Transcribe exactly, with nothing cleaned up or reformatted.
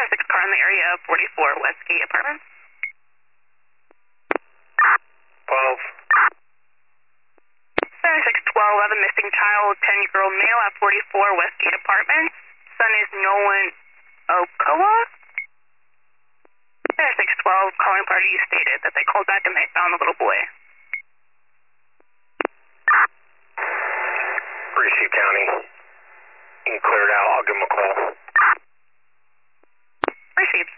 six car in the area of forty-four Westgate Apartments. twelve. seven six twelve, I have a missing child, ten-year-old male at forty-four Westgate Apartments. Son is Nolan Okoa. seven six twelve, calling party stated that they called back and they found the little boy. Receive County. You can clear it out. I'll give him a call. Received.